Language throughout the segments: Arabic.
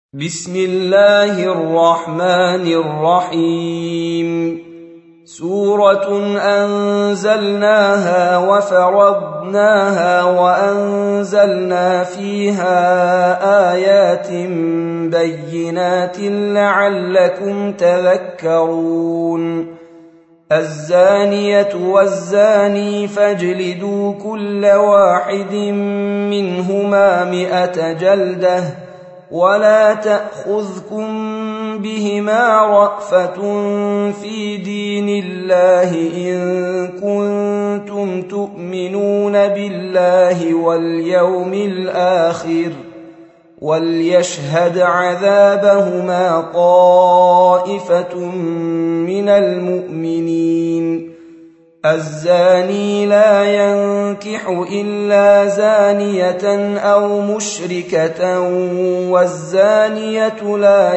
بسم الله الرحمن الرحيم سورة أنزلناها وفرضناها وأنزلنا فيها آيات بينات لعلكم تذكرون الزانية والزاني فاجلدوا كل واحد منهما 100 جلدة ولا تأخذكم بهما رأفة في دين الله إن كنتم تؤمنون بالله واليوم الآخر وليشهد عذابهما طائفة من المؤمنين الزاني لا ينكح إلا زانية أو مشركة والزانية لا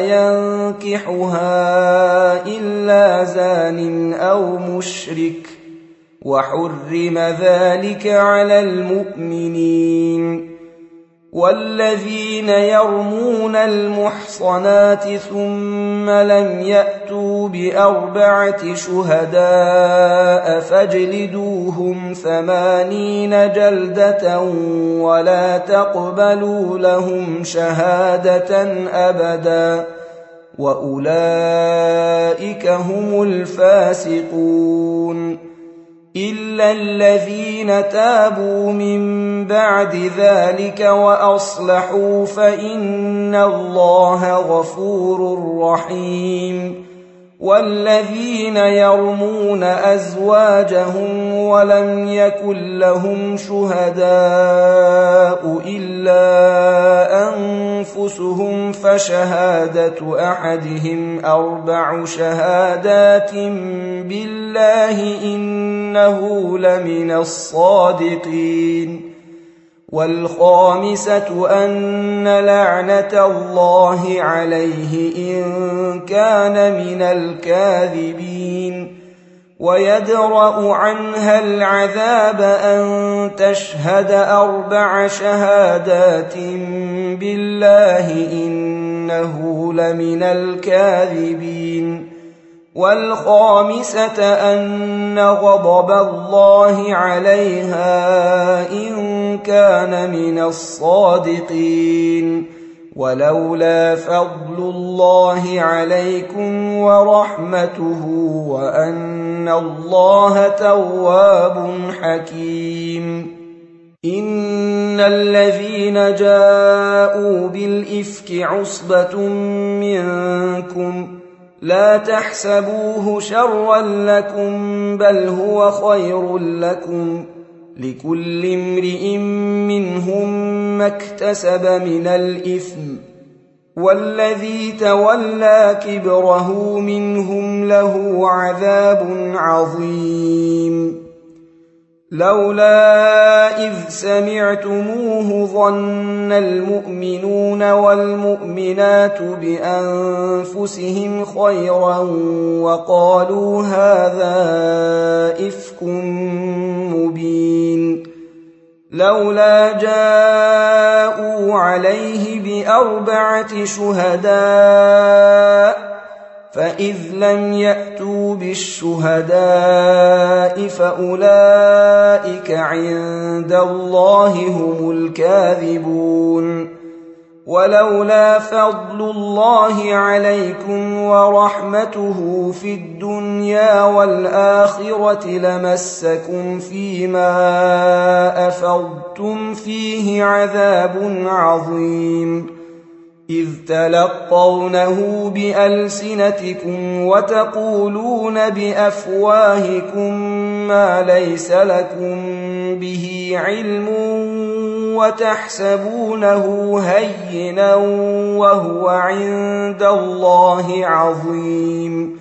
ينكحها إلا زان أو مشرك وحرم ذلك على المؤمنين والذين يرمون المحصنات ثم لم يأتوا ب4 شهداء فاجلدوهم 80 جلدة ولا تقبلوا لهم شهادة أبدا وأولئك هم الفاسقون إلا الذين تابوا من بعد ذلك وأصلحوا فإن الله غفور رحيم والذين يرمون أزواجهم ولم يكن لهم شهداء إلا أنفسهم فشهادة أحدهم 4 شهادات بالله إنه لمن الصادقين والخامسة أن لعنة الله عليه إن كان من الكاذبين ويدرأ عنها العذاب أن تشهد 4 شهادات بالله إنه لمن الكاذبين والخامسة أن غضب الله عليها إن كان من الصادقين ولولا فضل الله عليكم ورحمته وأن الله تواب حكيم إن الذين جاءوا بالإفك عصبة منكم لا تحسبوه شرا لكم بل هو خير لكم لكل امرئ منهم ما اكتسب من الإثم والذي تولى كبره منهم له عذاب عظيم لولا إذ سمعتموه ظن المؤمنون والمؤمنات بأنفسهم خيرا وقالوا هذا إفك مبين لولا جاءوا عليه ب4 شهداء فإذ لم يأتوا بالشهداء فأولئك عند الله هم الكاذبون ولولا فضل الله عليكم ورحمته في الدنيا والآخرة لمسكم فيما أفضتم فيه عذاب عظيم إذ تلقونه بألسنتكم وتقولون بأفواهكم ما ليس لكم به علم وتحسبونه هينا وهو عند الله عظيم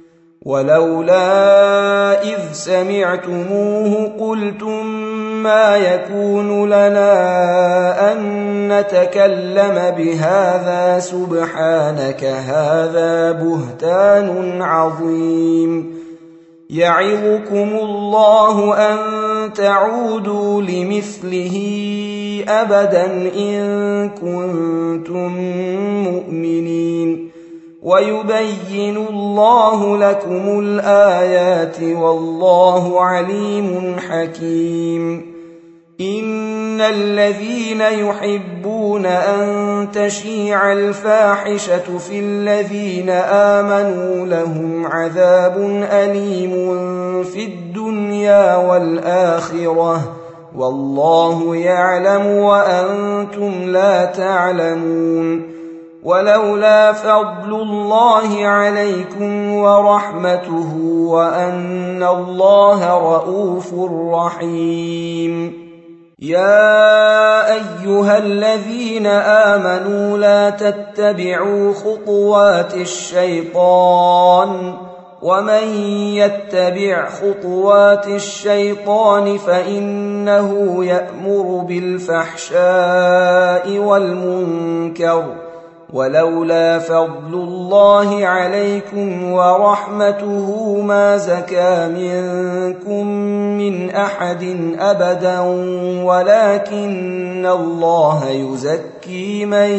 ولولا إذ سمعتموه قلتم ما يكون لنا أن نتكلم بهذا سبحانك هذا بهتان عظيم يعظكم الله أن تعودوا لمثله أبدا إن كنتم مؤمنين ويبين الله لكم الآيات والله عليم حكيم إن الذين يحبون أن تشيع الفاحشة في الذين آمنوا لهم عذاب أليم في الدنيا والآخرة والله يعلم وأنتم لا تعلمون ولولا فضل الله عليكم ورحمته وأن الله رءوف رحيم يا أيها الذين آمنوا لا تتبعوا خطوات الشيطان ومن يتبع خطوات الشيطان فإنه يأمر بالفحشاء والمنكر ولولا فضل الله عليكم ورحمته ما زكى منكم من أحد أبدا ولكن الله يزكي من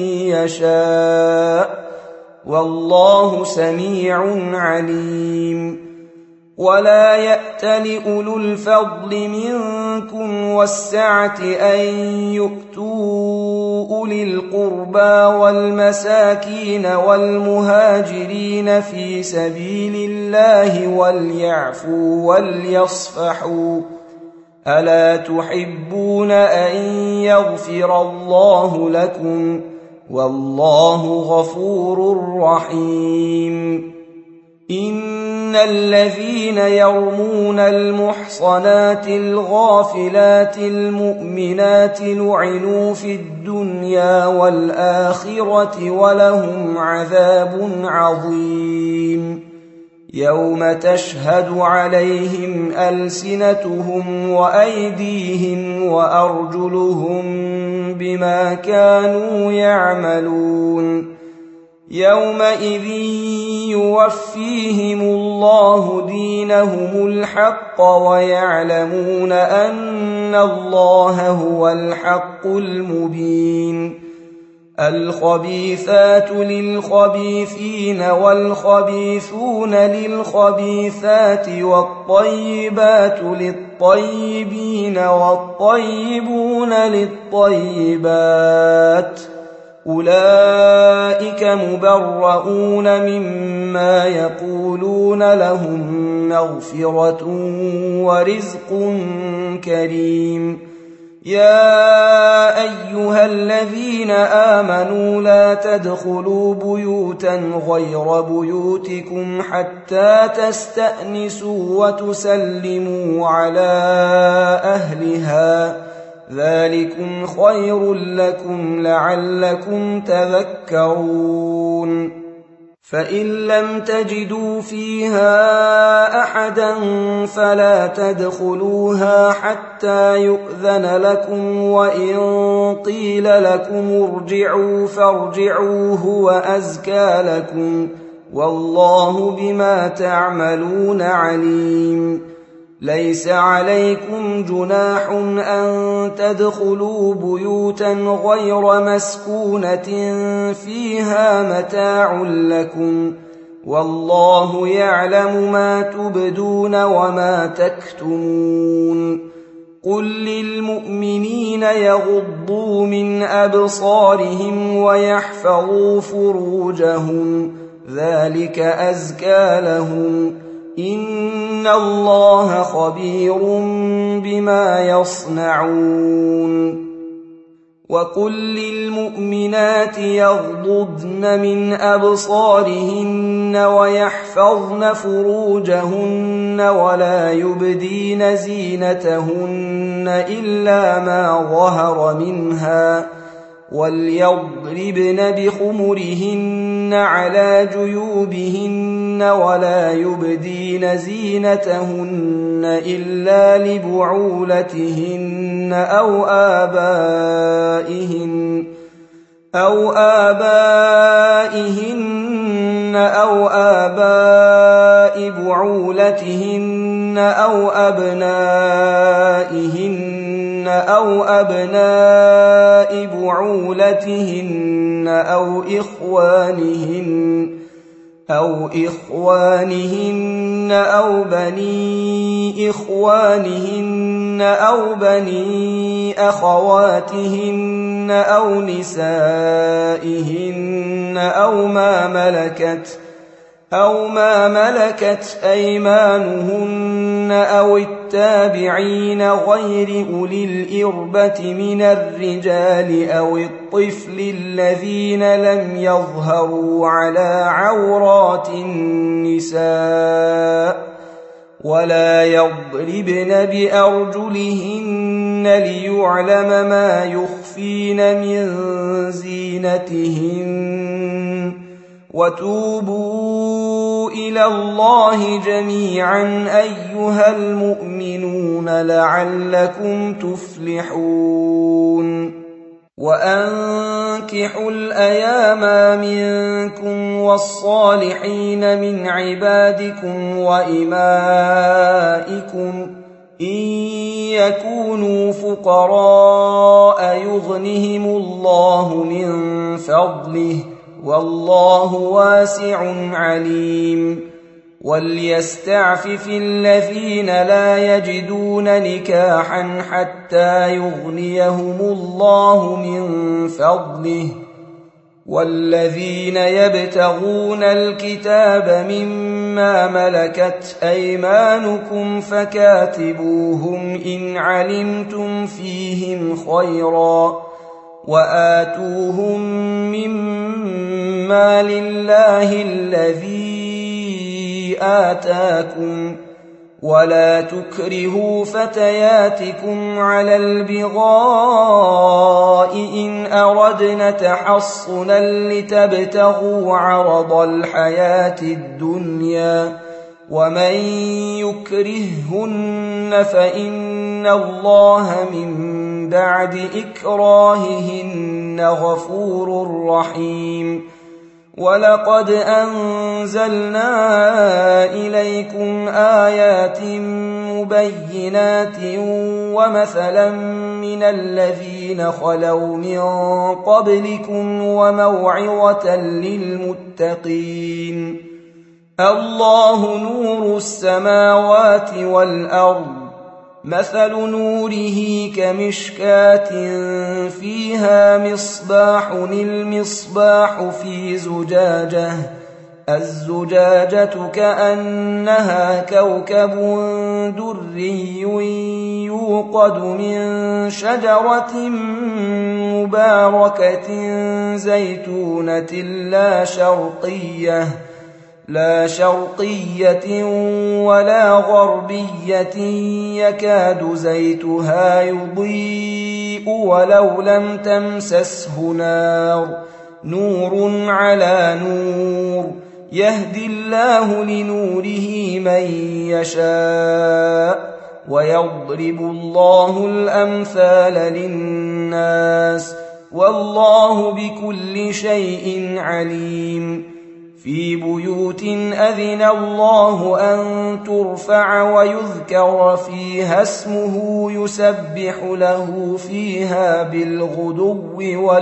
يشاء والله سميع عليم ولا يأتل أولو الفضل منكم والسعة أن يؤتوا أولي القربى والمساكين والمهاجرين في سبيل الله وليعفوا وليصفحوا ألا تحبون أن يغفر الله لكم والله غفور رحيم إن الذين يرمون المحصنات الغافلات المؤمنات لعنوا في الدنيا والآخرة ولهم عذاب عظيم يوم تشهد عليهم ألسنتهم وأيديهم وأرجلهم بما كانوا يعملون يومئذ يوفيهم الله دينهم الحق ويعلمون أن الله هو الحق المبين الخبيثات للخبيثين والخبيثون للخبيثات والطيبات للطيبين والطيبون للطيبات أولئك مبرؤون مما يقولون لهم مغفرة ورزق كريم يا أيها الذين آمنوا لا تدخلوا بيوتا غير بيوتكم حتى تستأنسوا وتسلموا على أهلها ذلكم خير لكم لعلكم تذكرون فإن لم تجدوا فيها أحدا فلا تدخلوها حتى يؤذن لكم وإن قيل لكم ارجعوا فارجعوا هو أزكى لكم والله بما تعملون عليم ليس عليكم جناح أن تدخلوا بيوتا غير مسكونة فيها متاع لكم والله يعلم ما تبدون وما تكتمون قل للمؤمنين يغضوا من أبصارهم ويحفظوا فروجهم ذلك أزكى لهم إن الله خبير بما يصنعون وقل للمؤمنات يغضضن من أبصارهن ويحفظن فروجهن ولا يبدين زينتهن إلا ما ظهر منها وليضربن بخمرهن على جيوبهن ولا يبدين زينتهن إلا لبعولتهن أو آبائهن أو آباء بعولتهن بعولتهن أو أبناء بعولتهن أو إخوانهن أو بني إخوانهن أو بني أخواتهن أو نسائهن أو ما ملكت أيمانهن أو التابعين غير أولي الإربة من الرجال أو الطفل الذين لم يظهروا على عورات النساء ولا يضربن بأرجلهن ليعلم ما يخفين من زينتهن وتوبوا إلى الله جميعا أيها المؤمنون لعلكم تفلحون وأنكحوا الأيام منكم والصالحين من عبادكم وإمائكم إن يكونوا فقراء يغنهم الله من فضله والله واسع عليم وليستعفف الذين لا يجدون نكاحا حتى يغنيهم الله من فضله والذين يبتغون الكتاب مما ملكت أيمانكم فكاتبوهم إن علمتم فيهم خيرا وآتوهم مما لله الذي آتاكم ولا تكرهوا فتياتكم على البغاء إن أردن تحصنا لتبتغوا عرض الحياة الدنيا ومن يكرههن فإن الله من بعد إكراههن غفور رحيم ولقد أنزلنا إليكم آيات مبينات ومثلا من الذين خلوا من قبلكم وموعظة للمتقين الله نور السماوات والأرض مثل نوره كمشكاة فيها مصباح المصباح في زجاجة الزجاجة كأنها كوكب دري يوقد من شجرة مباركة زيتونة لا شرقية ولا غربية يكاد زيتها يضيء ولو لم تمسسه نار نور على نور يهدي الله لنوره من يشاء ويضرب الله الأمثال للناس والله بكل شيء عليم في بيوت أذن الله أن ترفع ويذكر فيها اسمه يسبح له فيها بالغدو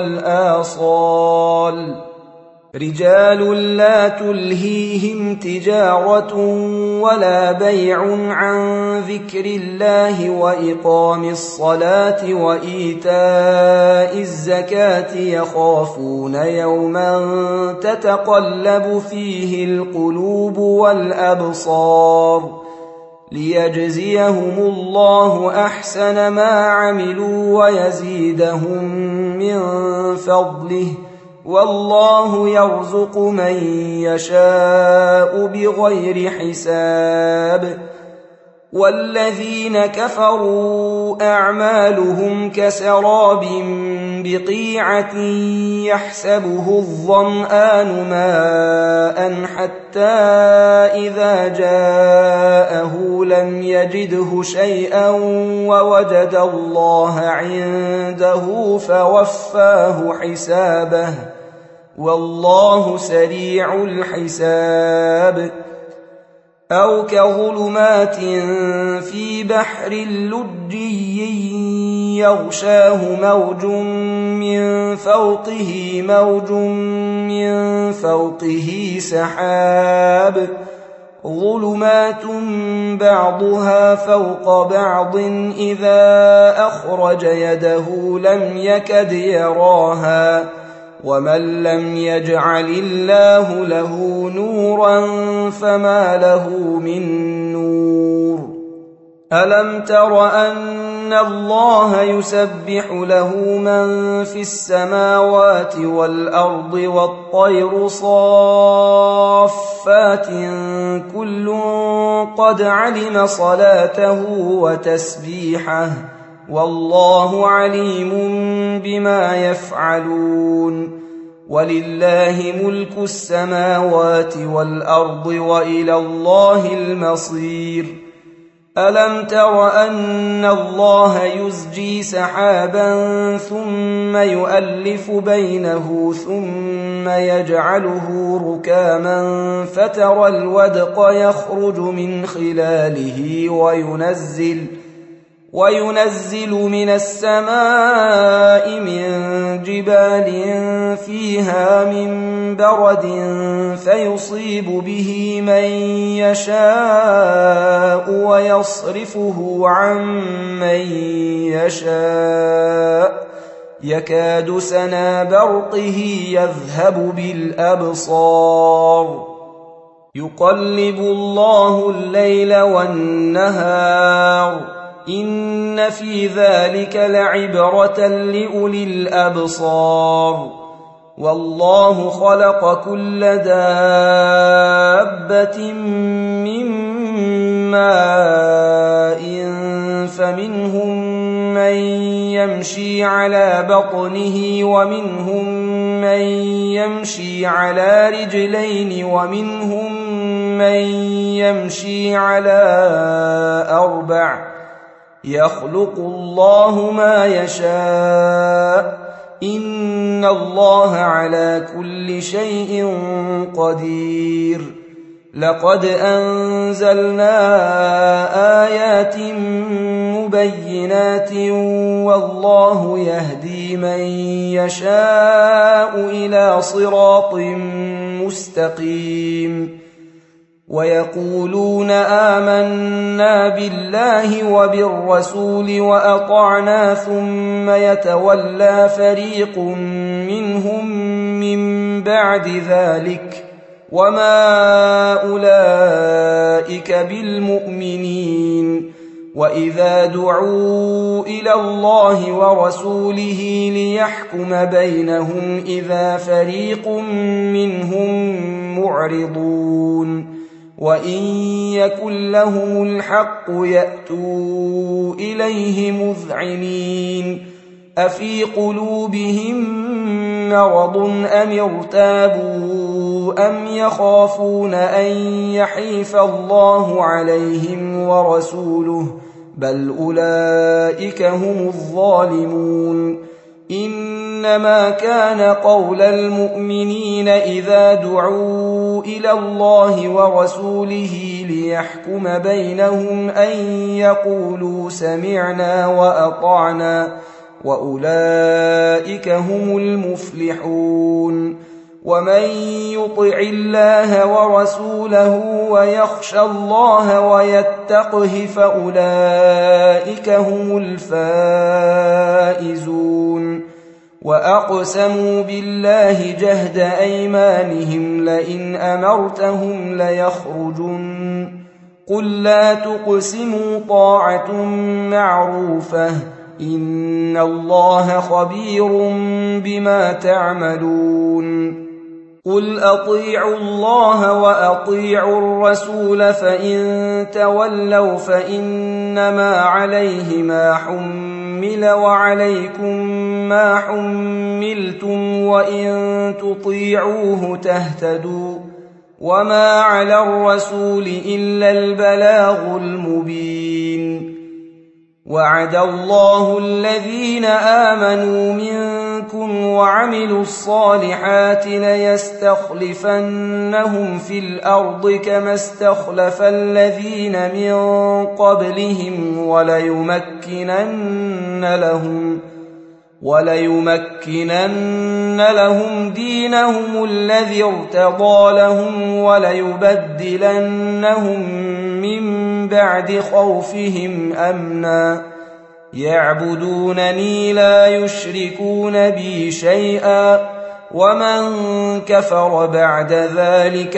والآصال رجال لا تلهيهم تجارة ولا بيع عن ذكر الله وإقام الصلاة وإيتاء الزكاة يخافون يوما تتقلب فيه القلوب والأبصار ليجزيهم الله أحسن ما عملوا ويزيدهم من فضله والله يرزق من يشاء بغير حساب والذين كفروا أعمالهم كسراب بقيعة يحسبه الظمآن ماء حتى إذا جاءه لم يجده شيئا ووجد الله عنده فوفاه حسابه والله سريع الحساب أو كظلمات في بحر لجي يغشاه موج من فوقه موج من فوقه سحاب ظلمات بعضها فوق بعض إذا أخرج يده لم يكد يراها ومن لم يجعل الله له نورا فما له من نور ألم تر أن الله يسبح له من في السماوات والأرض والطير صافات كل قد علم صلاته وتسبيحه والله عليم بما يفعلون ولله ملك السماوات والأرض وإلى الله المصير ألم تر أن الله يزجي سحابا ثم يؤلف بينه ثم يجعله ركاما فترى الودق يخرج من خلاله وينزل من السماء من جبال فيها من برد فيصيب به من يشاء ويصرفه عن من يشاء يكاد سنا برقه يذهب بالأبصار يقلب الله الليل والنهار إن في ذلك لعبرة لأولي الأبصار والله خلق كل دابة من ماء فمنهم من يمشي على بطنه ومنهم من يمشي على رجلين ومنهم من يمشي على أربع يخلق الله ما يشاء إن الله على كل شيء قدير لقد أنزلنا آيات مبينات والله يهدي من يشاء إلى صراط مستقيم ويقولون آمنا بالله وبالرسول وأطعنا ثم يتولى فريق منهم من بعد ذلك وما أولئك بالمؤمنين وإذا دعوا إلى الله ورسوله ليحكم بينهم إذا فريق منهم معرضون وإن يكن لهم الحق يأتوا إليه مذعنين أفي قلوبهم مرض أم ارتابوا أم يخافون أن يحيف الله عليهم ورسوله بل أولئك هم الظالمون إنما كان قول المؤمنين إذا دعوا إلى الله ورسوله ليحكم بينهم أن يقولوا سمعنا وأطعنا وأولئك هم المفلحون ومن يطع الله ورسوله ويخشى الله ويتقه فأولئك هم الفائزون وأقسموا بالله جهد أيمانهم لئن أمرتهم ليخرجن قل لا تقسموا طاعة معروفة إن الله خبير بما تعملون قل أطيعوا الله وأطيعوا الرسول فإن تولوا فإنما عليه ما حمل وعليكم ما حملتم وإن تطيعوه تهتدوا وما على الرسول إلا البلاغ المبين وعد الله الذين آمنوا منكم منكم وعملوا الصالحات ليستخلفنهم في الأرض كما استخلف الذين من قبلهم وليمكنن لهم دينهم الذي ارتضى لهم وليبدلنهم من بعد خوفهم أمنا يعبدونني لا يشركون بي شيئا ومن كفر بعد ذلك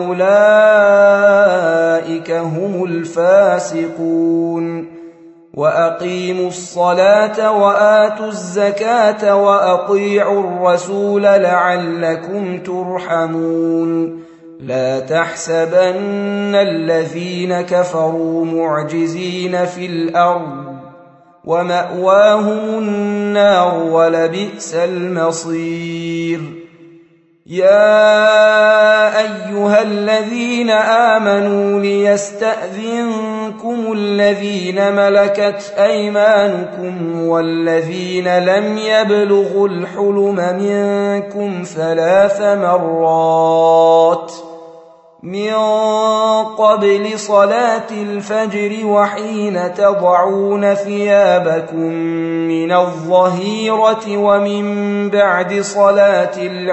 فأولئك هم الفاسقون وأقيموا الصلاة وآتوا الزكاة وأطيعوا الرسول لعلكم ترحمون لا تحسبن الذين كفروا معجزين في الأرض ومأواهم النار ولبئس المصير يا أيها الذين آمنوا ليستأذنكم الذين ملكت أيمانكم والذين لم يبلغوا الحلم منكم 3 مرات من قبل صلاة الفجر وحين تضعون ثيابكم من الظهيرة ومن بعد صلاة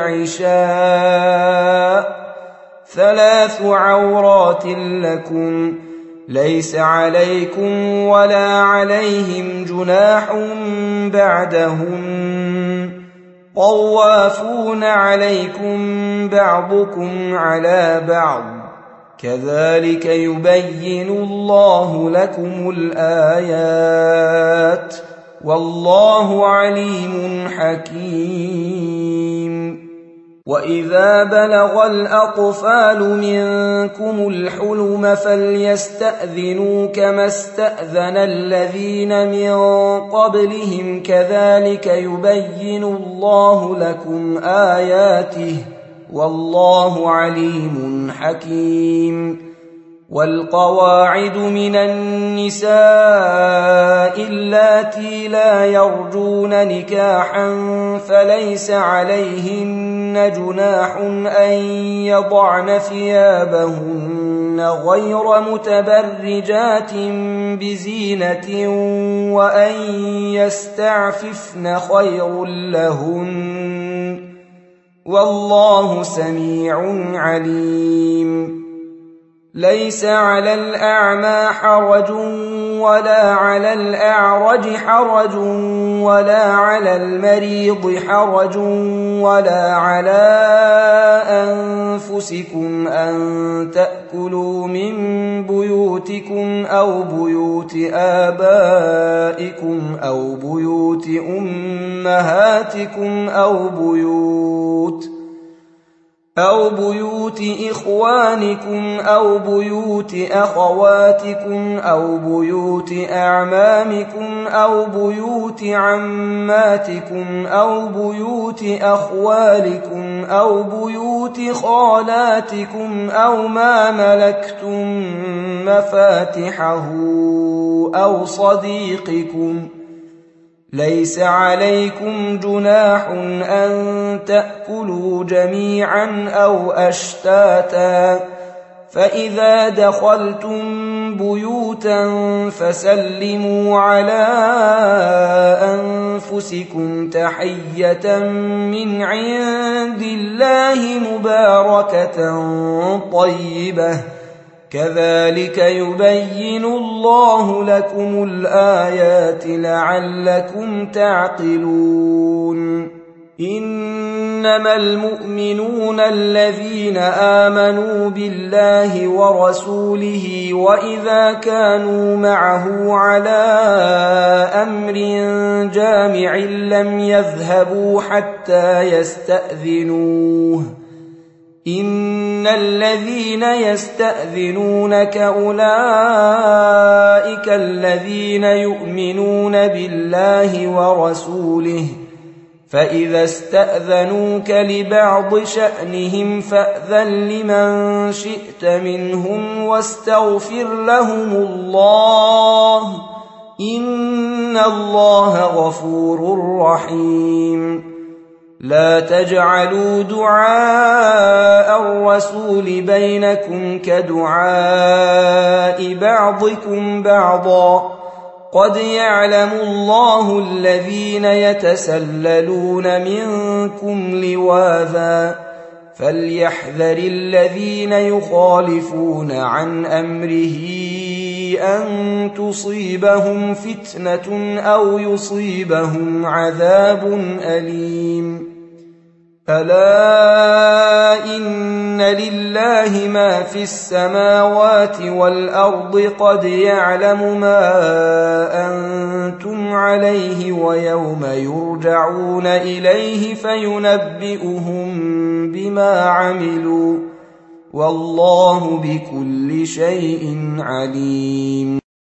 العشاء 3 عورات لكم ليس عليكم ولا عليهم جناح بعدهم طوافون عليكم بعضكم على بعض كذلك يبين الله لكم الآيات والله عليم حكيم وإذا بلغ الأطفال منكم الحلم فليستأذنوا كما استأذن الذين من قبلهم كذلك يبين الله لكم آياته والله عليم حكيم والقواعد من النساء اللاتي لا يرجون نكاحا فليس عليهن جناح أن يضعن ثيابهن غير متبرجات بزينة وأن يستعففن خير لهن والله سميع عليم ليس على الأعمى حرج ولا على الأعرج حرج ولا على المريض حرج ولا على أنفسكم أن تأكلوا من بيوتكم أو بيوت آبائكم أو بيوت أمهاتكم أو بيوت إخوانكم أو بيوت أخواتكم أو بيوت أعمامكم أو بيوت عماتكم أو بيوت أخوالكم أو بيوت خالاتكم أو ما ملكتم مفاتحه أو صديقكم ليس عليكم جناح أن تأكلوا جميعا أو أشتاتا فإذا دخلتم بيوتا فسلموا على أنفسكم تحية من عند الله مباركة طيبة كذلك يبين الله لكم الآيات لعلكم تعقلون إنما المؤمنون الذين آمنوا بالله ورسوله وإذا كانوا معه على أمر جامع لم يذهبوا حتى يستأذنوه إن الذين يستأذنونك أولئك الذين يؤمنون بالله ورسوله فإذا استأذنوك لبعض شأنهم فأذن لمن شئت منهم واستغفر لهم الله إن الله غفور رحيم لا تجعلوا دعاء الرسول بينكم كدعاء بعضكم بعضا قد يعلم الله الذين يتسللون منكم لواذا فليحذر الذين يخالفون عن أمره أن تصيبهم فتنة أو يصيبهم عذاب أليم ألا إن لله ما في السماوات والأرض قد يعلم ما أنتم عليه ويوم يرجعون إليه فينبئهم بما عملوا والله بكل شيء عليم